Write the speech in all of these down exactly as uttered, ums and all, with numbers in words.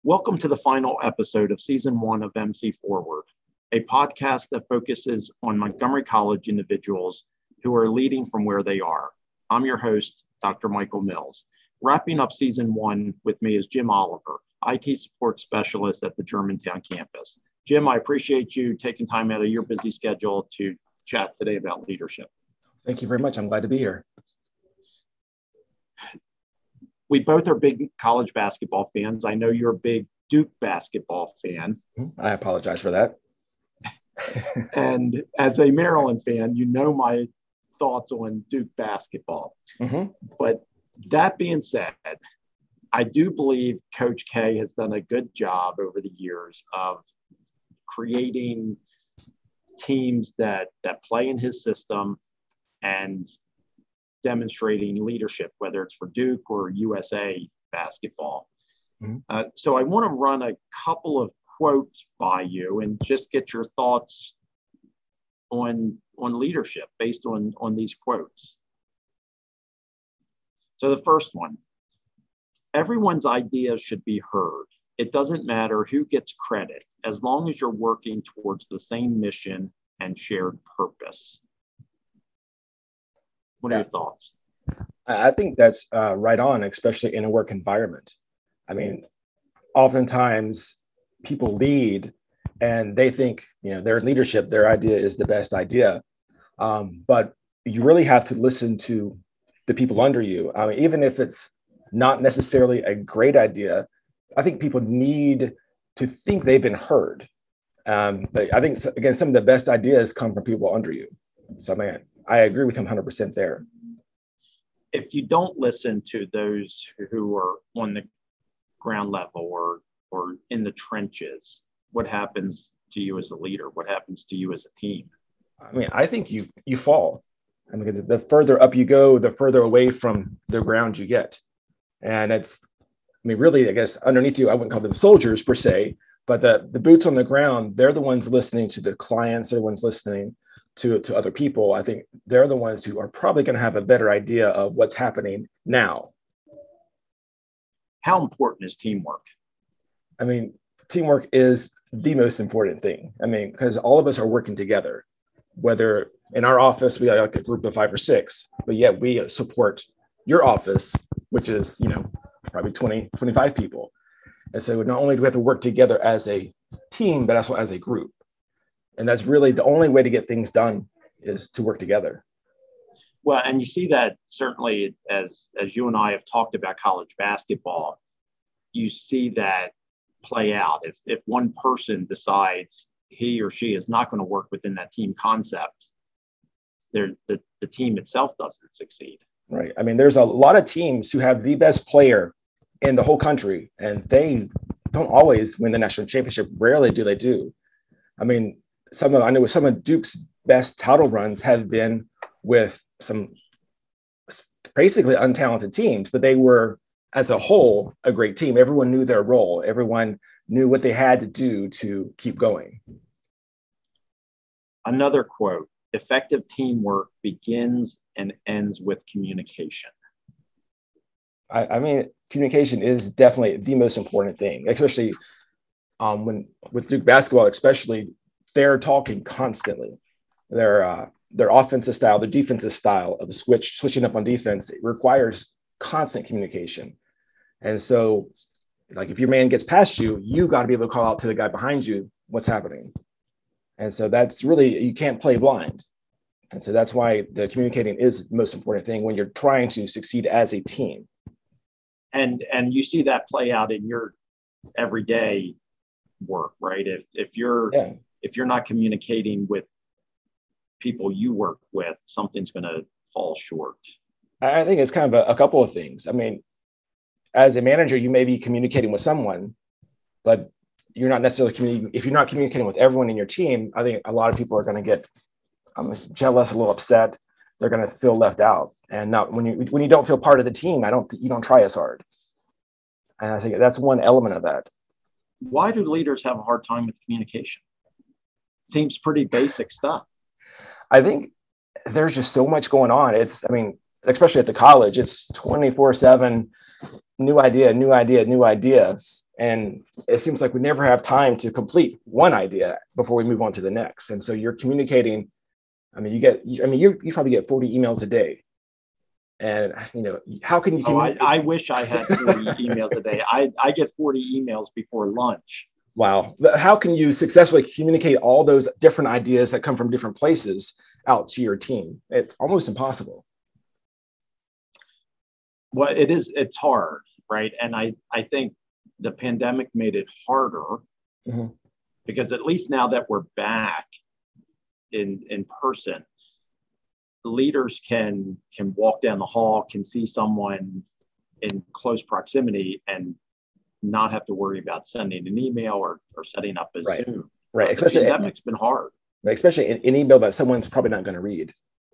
Welcome to the final episode of season one of M C Forward, a podcast that focuses on Montgomery College individuals who are leading from where they are. I'm your host, Doctor Michael Mills. Wrapping up season one with me is Jim Oliver, I T support specialist at the Germantown campus. Jim, I appreciate you taking time out of your busy schedule to chat today about leadership. Thank you very much. I'm glad to be here. We both are big college basketball fans. I know you're a big Duke basketball fan. I apologize for that. And as a Maryland fan, you know my thoughts on Duke basketball. Mm-hmm. But that being said, I do believe Coach K has done a good job over the years of creating teams that, that play in his system and demonstrating leadership, whether it's for Duke or U S A basketball. Mm-hmm. Uh, so I want to run a couple of quotes by you and just get your thoughts on, on leadership based on, on these quotes. So the first one, everyone's ideas should be heard. It doesn't matter who gets credit, as long as you're working towards the same mission and shared purpose. What are yeah. your thoughts? I think that's uh, right on, especially in a work environment. I mean, oftentimes people lead and they think, you know, their leadership, their idea is the best idea. Um, but you really have to listen to the people under you. I mean, even if it's not necessarily a great idea, I think people need to think they've been heard. Um, but I think, again, some of the best ideas come from people under you. So, man, I agree with him one hundred percent there. If you don't listen to those who are on the ground level or or in the trenches, what happens to you as a leader? What happens to you as a team? I mean, I think you you fall. I mean, the further up you go, the further away from the ground you get. And it's, I mean, really, I guess underneath you, I wouldn't call them soldiers per se, but the, the boots on the ground, they're the ones listening to the clients, they're the ones listening to, to other people. I think they're the ones who are probably going to have a better idea of what's happening now. How important is teamwork? I mean, teamwork is the most important thing. I mean, because all of us are working together, whether in our office, we are like a group of five or six, but yet we support your office, which is, you know, probably twenty, twenty-five people. And so not only do we have to work together as a team, but also as a group. And that's really the only way to get things done is to work together. Well, and you see that certainly as, as you and I have talked about college basketball, you see that play out. If, if one person decides he or she is not going to work within that team concept, the, the team itself doesn't succeed. Right. I mean, there's a lot of teams who have the best player in the whole country, and they don't always win the national championship. Rarely do they do. I mean, some of I know some of Duke's best title runs have been with some basically untalented teams, but they were, as a whole, a great team. Everyone knew their role. Everyone knew what they had to do to keep going. Another quote, effective teamwork begins and ends with communication. I, I mean, communication is definitely the most important thing, especially um, when with Duke basketball, especially they're talking constantly. Their uh, their offensive style, their defensive style of switch switching up on defense, it requires constant communication. And so, like if your man gets past you, you got to be able to call out to the guy behind you what's happening. And so that's really, you can't play blind. And so that's why the communicating is the most important thing when you're trying to succeed as a team. And and you see that play out in your everyday work, right? If if you're yeah. if you're not communicating with people you work with, something's going to fall short. I think it's kind of a, a couple of things. I mean, as a manager, you may be communicating with someone, but you're not necessarily communicating. If you're not communicating with everyone in your team, I think a lot of people are going to get um, jealous, a little upset. They're going to feel left out. And not when you when you don't feel part of the team, I don't you don't try as hard. And I think that's one element of that. Why do leaders have a hard time with communication? Seems pretty basic stuff. I think there's just so much going on. It's, I mean, especially at the college, it's twenty-four seven, new idea, new idea, new idea. And it seems like we never have time to complete one idea before we move on to the next. And so you're communicating. I mean, you get, I mean, you you probably get forty emails a day. And, you know, how can you oh, I, I wish I had forty emails a day. I, I get forty emails before lunch. Wow. How can you successfully communicate all those different ideas that come from different places out to your team? It's almost impossible. Well, it is, it's hard, right? And I, I think the pandemic made it harder mm-hmm. because at least now that we're back in, in person, leaders can, can walk down the hall, can see someone in close proximity and not have to worry about sending an email or, or setting up a right. Zoom. Right. Uh, especially, the pandemic's been hard. Especially an email that someone's probably not going to read.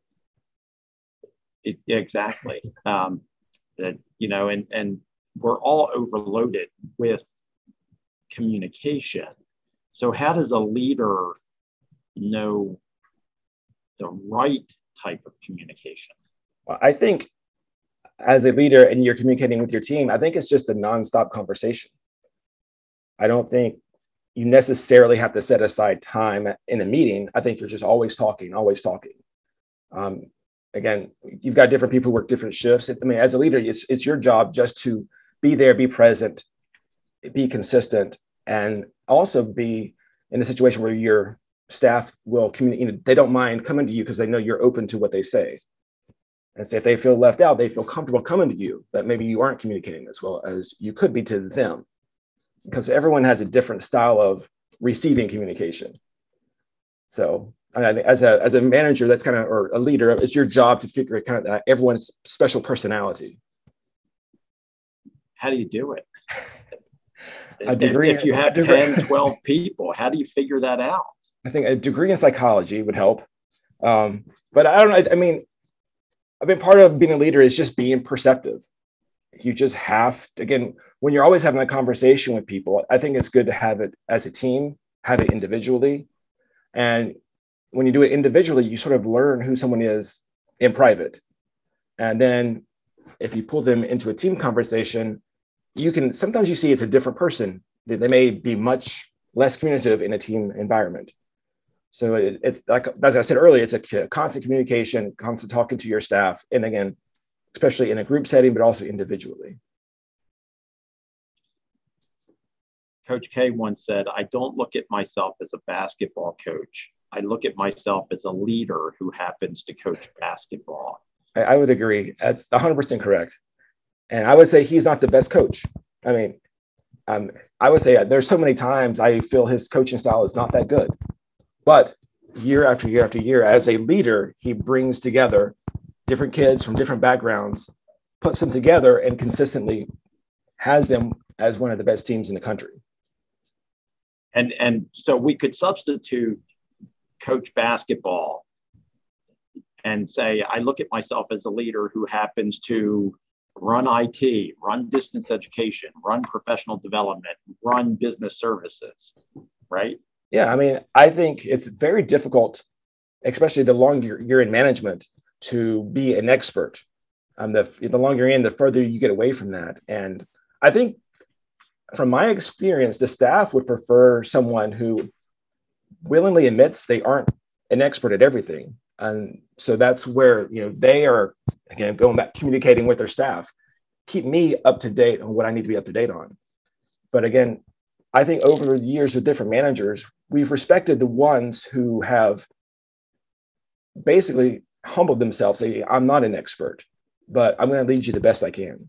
It, exactly. Um, that, you know, and, and we're all overloaded with communication. So how does a leader know the right type of communication? Well, I think as a leader and you're communicating with your team, I think it's just a nonstop conversation. I don't think you necessarily have to set aside time in a meeting. I think you're just always talking, always talking. Um, again, you've got different people who work different shifts. I mean, as a leader, it's, it's your job just to be there, be present, be consistent, and also be in a situation where your staff will communicate. You know, they don't mind coming to you because they know you're open to what they say. And so if they feel left out, they feel comfortable coming to you, that maybe you aren't communicating as well as you could be to them. Because everyone has a different style of receiving communication. So I mean, as a as a manager, that's kind of, or a leader, it's your job to figure out kind of everyone's special personality. How do you do it? A degree, if, if you have ten, twelve people, how do you figure that out? I think a degree in psychology would help. Um, but I don't know. I mean, I've been part of being a leader is just being perceptive. You just have to, again, when you're always having a conversation with people, I think it's good to have it as a team, have it individually. And when you do it individually, you sort of learn who someone is in private. And then if you pull them into a team conversation, you can, sometimes you see it's a different person. They, they may be much less communicative in a team environment. So it, it's like, as I said earlier, it's a constant communication, constant talking to your staff. And again, especially in a group setting, but also individually. Coach K once said, I don't look at myself as a basketball coach. I look at myself as a leader who happens to coach basketball. I, I would agree. That's one hundred percent correct. And I would say he's not the best coach. I mean, um, I would say there's so many times I feel his coaching style is not that good. But year after year after year, as a leader, he brings together different kids from different backgrounds, puts them together and consistently has them as one of the best teams in the country. And, and so we could substitute coach basketball and say, I look at myself as a leader who happens to run I T, run distance education, run professional development, run business services, right? Yeah, I mean, I think it's very difficult, especially the longer you're in management, to be an expert. Um, the, the longer you're in, the further you get away from that. And I think from my experience, the staff would prefer someone who willingly admits they aren't an expert at everything. And so that's where, you know, they are, again, going back, communicating with their staff, keep me up to date on what I need to be up to date on. But again, I think over the years with different managers, we've respected the ones who have basically humbled themselves, say, I'm not an expert, but I'm going to lead you the best I can.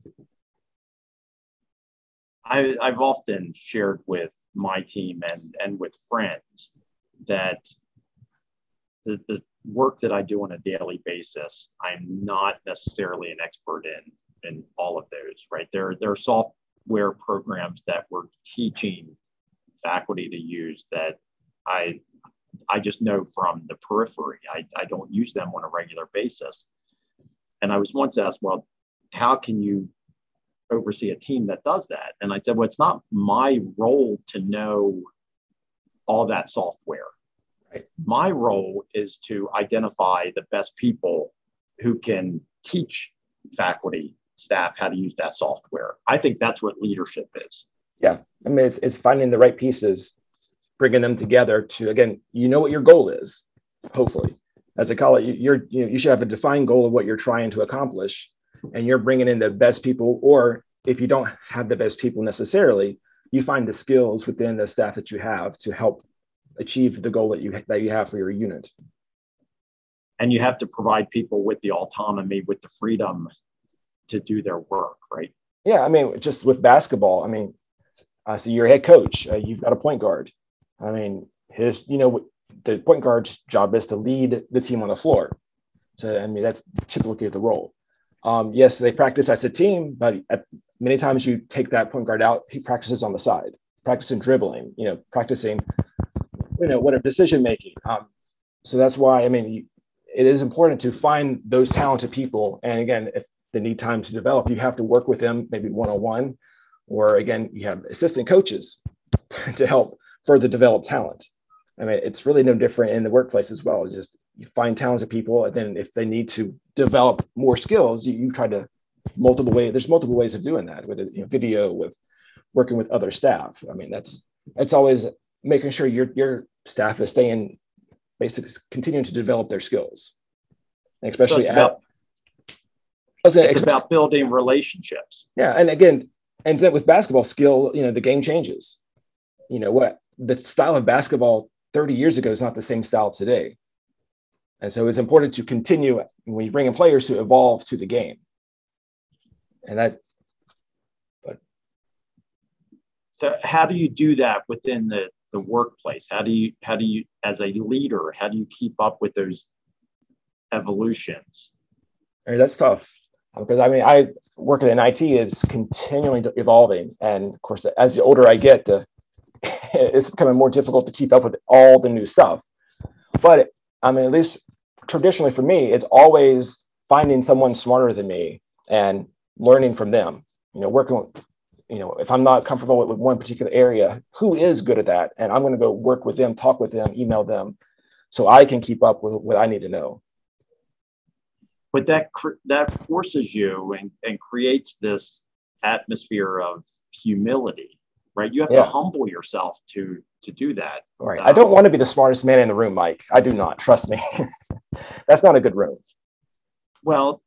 I, I've often shared with my team and, and with friends that the, the work that I do on a daily basis, I'm not necessarily an expert in, in all of those, right? There, there are software programs that we're teaching faculty to use that I, I just know from the periphery. I, I don't use them on a regular basis. And I was once asked, well, how can you oversee a team that does that? And I said, well, it's not my role to know all that software. Right? My role is to identify the best people who can teach faculty, staff how to use that software. I think that's what leadership is. Yeah. I mean, it's, it's finding the right pieces, bringing them together to, again, you know what your goal is, hopefully. As I call it, you're, you know, you should have a defined goal of what you're trying to accomplish, and you're bringing in the best people, or if you don't have the best people necessarily, you find the skills within the staff that you have to help achieve the goal that you, that you have for your unit. And you have to provide people with the autonomy, with the freedom to do their work, right? Yeah, I mean, just with basketball, I mean, uh, so you're a head coach, uh, you've got a point guard. I mean, his, you know, the point guard's job is to lead the team on the floor. So, I mean, that's typically the role. Um, yes, they practice as a team, but at, many times you take that point guard out, he practices on the side, practicing dribbling, you know, practicing, you know, whatever decision making. Um, so that's why, I mean, you, it is important to find those talented people. And again, if they need time to develop, you have to work with them, maybe one-on-one, or again, you have assistant coaches to help further develop talent. I mean, it's really no different in the workplace as well. It's just you find talented people, and then if they need to develop more skills, you, you try to multiple ways. There's multiple ways of doing that with you know, video, with working with other staff. I mean, that's that's always making sure your your staff is staying, basically continuing to develop their skills, and especially so it's, about, at, say, it's about building relationships. Yeah, and again, and then with basketball skill, you know, the game changes. You know what the style of basketball thirty years ago is not the same style today. And so it's important to continue when you bring in players to evolve to the game. And that, but. So how do you do that within the, the workplace? How do you, how do you, as a leader, how do you keep up with those evolutions? I mean, that's tough because I mean, I working in I T is continually evolving. And of course, as the older I get, the it's becoming more difficult to keep up with all the new stuff. But I mean, at least traditionally for me, it's always finding someone smarter than me and learning from them, you know, working with, you know, if I'm not comfortable with, with one particular area, who is good at that? And I'm going to go work with them, talk with them, email them so I can keep up with what I need to know. But that, that forces you and, and creates this atmosphere of humility. Right, you have yeah. to humble yourself to to do that. Right. Um, I don't want to be the smartest man in the room, Mike. I do not. Trust me. That's not a good room. Well,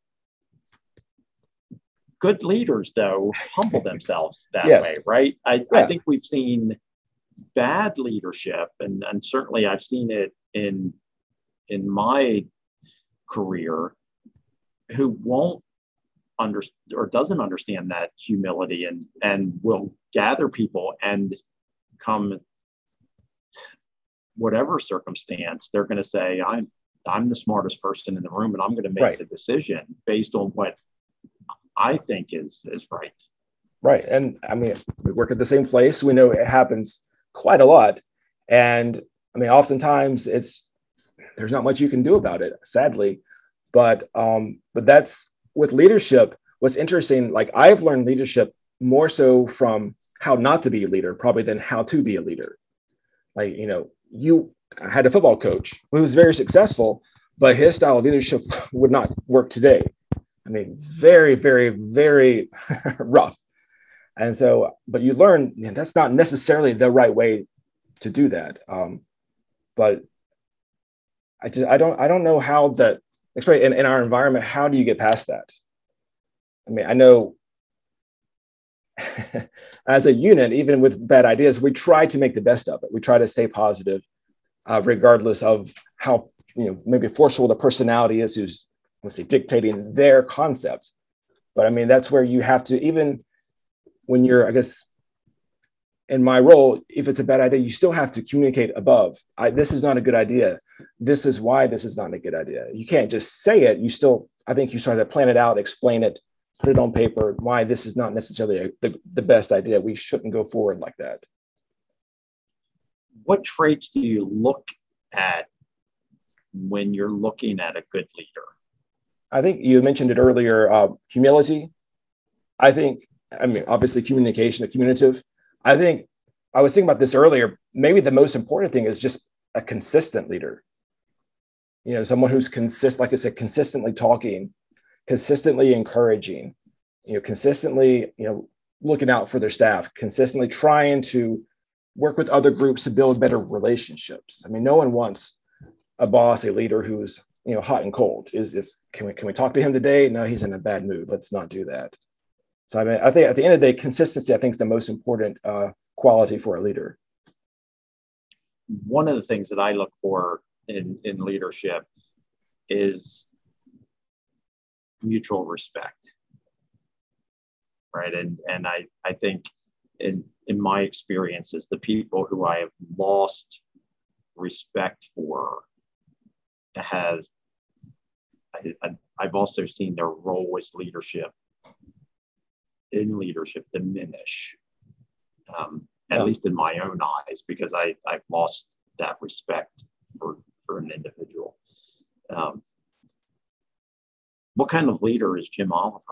good leaders, though, humble themselves that yes. way, right? I, yeah. I think we've seen bad leadership, and, and certainly I've seen it in in my career, who won't under or doesn't understand that humility and and will gather people and come whatever circumstance, they're going to say, I'm I'm the smartest person in the room and I'm going to make right. the decision based on what I think is is right. Right. And I mean, we work at the same place. We know it happens quite a lot. And I mean, oftentimes it's there's not much you can do about it, sadly. But um, but that's with leadership. What's interesting, like I've learned leadership more so from how not to be a leader, probably than how to be a leader. Like, you know, you I had a football coach who was very successful, but his style of leadership would not work today. I mean, very, very, very rough. And so, but you learn, you know, that's not necessarily the right way to do that. Um, but I just, I don't, I don't know how that, especially in, in our environment, how do you get past that? I mean, I know as a unit, even with bad ideas, we try to make the best of it. We try to stay positive, uh, regardless of how, you know, maybe forceful the personality is who's, let's say, dictating their concept. But I mean, that's where you have to, even when you're, I guess, in my role, if it's a bad idea, you still have to communicate above. I, this is not a good idea. This is why this is not a good idea. You can't just say it. You still, I think you start to plan it out, explain it, put it on paper, why this is not necessarily a, the, the best idea. We shouldn't go forward like that. What traits do you look at when you're looking at a good leader? I think you mentioned it earlier, uh, humility. I think, I mean, obviously communication, the communicative. I think I was thinking about this earlier. Maybe the most important thing is just a consistent leader. You know, someone who's consist, like I said, consistently talking, consistently encouraging, you know, consistently, you know, looking out for their staff, consistently trying to work with other groups to build better relationships. I mean, no one wants a boss, a leader who's, you know, hot and cold. Is this, can we, can we talk to him today? No, he's in a bad mood. Let's not do that. So I mean, I think at the end of the day, consistency, I think, is the most important uh, quality for a leader. One of the things that I look for in, in leadership is mutual respect. Right. And, and I, I think in, in my experiences, the people who I have lost respect for have, I, I, I've also seen their role as leadership in leadership diminish, um, at yeah. least in my own eyes, because I, I've lost that respect for, for an individual. Um, what kind of leader is Jim Oliver?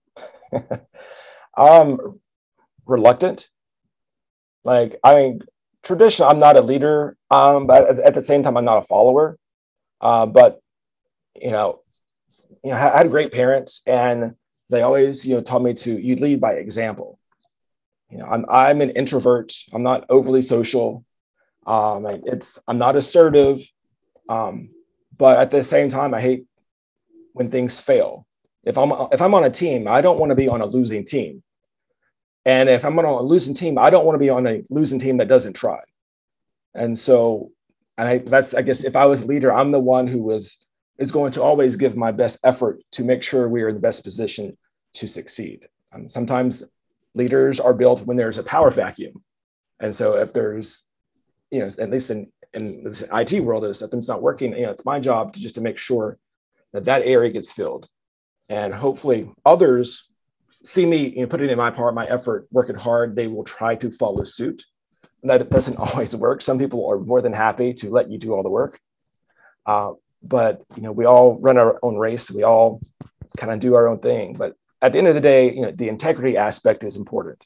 um, reluctant. Like, I mean, traditionally, I'm not a leader, um, but at, at the same time, I'm not a follower. Uh, but, you know, you know, I had great parents, and they always, you know, taught me to, you lead by example. You know, I'm, I'm an introvert. I'm not overly social. Um, it's, I'm not assertive. Um, but at the same time, I hate when things fail. If I'm, if I'm on a team, I don't want to be on a losing team. And if I'm on a losing team, I don't want to be on a losing team that doesn't try. And so I, that's, I guess, if I was a leader, I'm the one who was, is going to always give my best effort to make sure we are in the best position to succeed. Um, sometimes leaders are built when there's a power vacuum. And so if there's, you know, at least in, in this I T world, if something's not working, you know, it's my job to just to make sure that that area gets filled. And hopefully others see me, you know, putting in my part, my effort, working hard, they will try to follow suit. And that doesn't always work. Some people are more than happy to let you do all the work. Uh, but, you know, we all run our own race. We all kind of do our own thing. But at the end of the day, you know, the integrity aspect is important.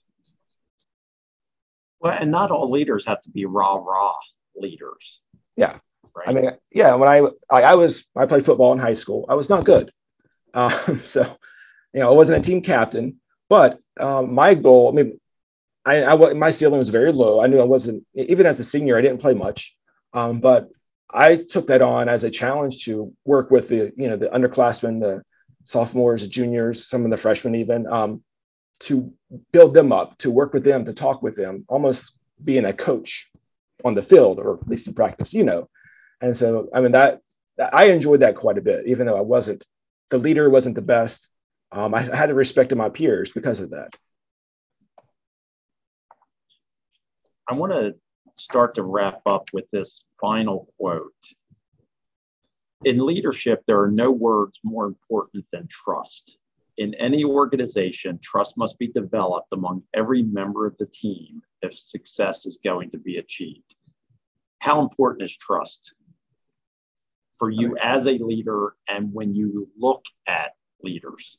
Well, and not all leaders have to be rah, rah leaders. Yeah. Right. I mean, yeah, when I, I, I was, I played football in high school. I was not good. Um, so, you know, I wasn't a team captain, but um, my goal, I mean, I, I, my ceiling was very low. I knew I wasn't, even as a senior, I didn't play much, um, but I took that on as a challenge to work with the, you know, the underclassmen, the sophomores, the juniors, some of the freshmen even, um, to build them up, to work with them, to talk with them, almost being a coach on the field, or at least in practice, you know. And so, I mean, that, I enjoyed that quite a bit, even though I wasn't, the leader wasn't the best. Um, I, I had to respect my peers because of that. I want to start to wrap up with this final quote. In leadership, there are no words more important than trust. In any organization, trust must be developed among every member of the team if success is going to be achieved. How important is trust for you as a leader, and when you look at leaders?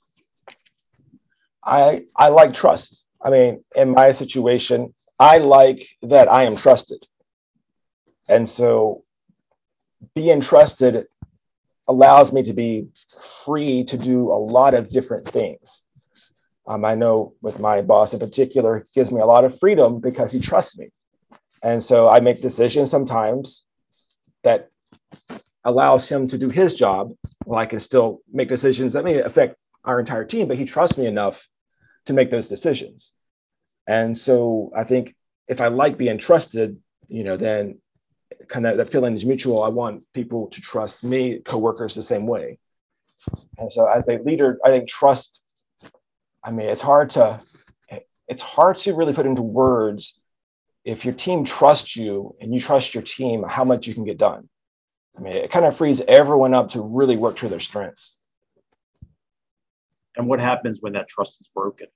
I, I like trust. I mean, in my situation, I like that I am trusted. And so being trusted allows me to be free to do a lot of different things. Um, I know with my boss in particular, he gives me a lot of freedom because he trusts me. And so I make decisions sometimes that allows him to do his job, while I can still make decisions that may affect our entire team, but he trusts me enough to make those decisions. And so I think if I like being trusted, you know, then kind of that feeling is mutual. I want people to trust me, coworkers the same way. And so as a leader, I think trust, I mean, it's hard to, it's hard to really put into words. If your team trusts you and you trust your team, how much you can get done. I mean, it kind of frees everyone up to really work to their strengths. And what happens when that trust is broken?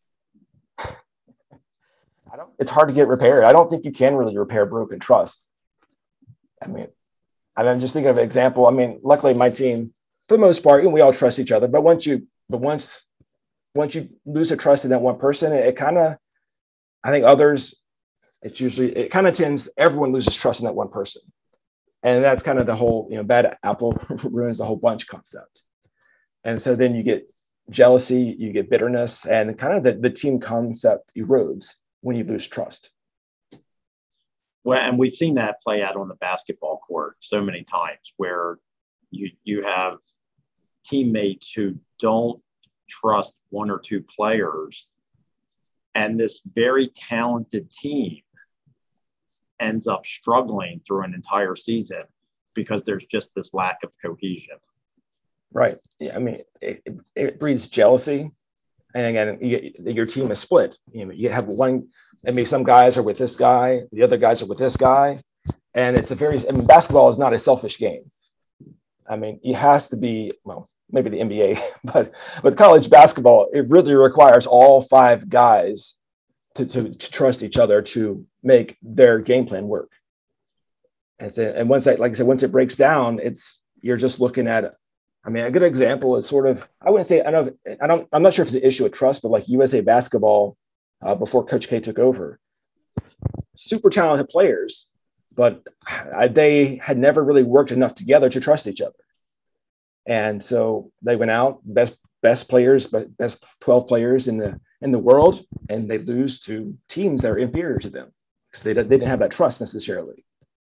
I don't, it's hard to get repaired. I don't think you can really repair broken trust. I mean, I'm just thinking of an example. I mean, luckily my team, for the most part, we all trust each other. But once you, but once, once you lose the trust in that one person, it, it kind of, I think others, it's usually, it kind of tends, everyone loses trust in that one person. And that's kind of the whole, you know, bad apple ruins the whole bunch concept. And so then you get, jealousy, you get bitterness, and kind of the, the team concept erodes when you lose trust. Well, and we've seen that play out on the basketball court so many times where you you have teammates who don't trust one or two players, and this very talented team ends up struggling through an entire season because there's just this lack of cohesion. Right. Yeah. I mean, it, it, it breeds jealousy. And again, you, your team is split. You know, you have one, I mean, some guys are with this guy, the other guys are with this guy. And it's a very, I mean, basketball is not a selfish game. I mean, it has to be, well, maybe the N B A, but with college basketball, it really requires all five guys to, to, to trust each other to make their game plan work. And, so, and once that, like I said, once it breaks down, it's, you're just looking at, I mean, a good example is sort of, I wouldn't say, I don't, I don't, I'm not sure if it's an issue of trust, but like U S A Basketball, uh, before Coach K took over, super talented players, but I, they had never really worked enough together to trust each other. And so they went out, best, best players, but best twelve players in the, in the world, and they lose to teams that are inferior to them because they, they didn't have that trust necessarily.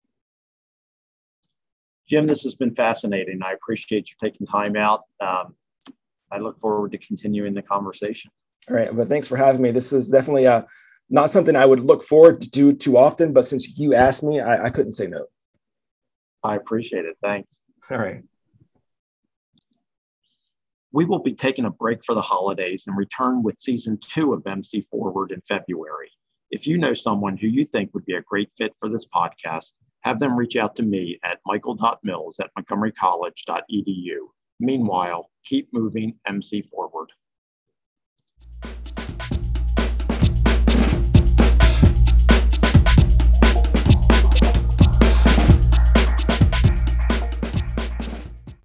Jim, this has been fascinating. I appreciate you taking time out. Um, I look forward to continuing the conversation. All right. Well, thanks for having me. This is definitely uh, not something I would look forward to do too often, but since you asked me, I, I couldn't say no. I appreciate it. Thanks. All right. We will be taking a break for the holidays and return with season two of M C Forward in February. If you know someone who you think would be a great fit for this podcast, have them reach out to me at michael dot mills at montgomery college dot e d u. Meanwhile, keep moving M C forward.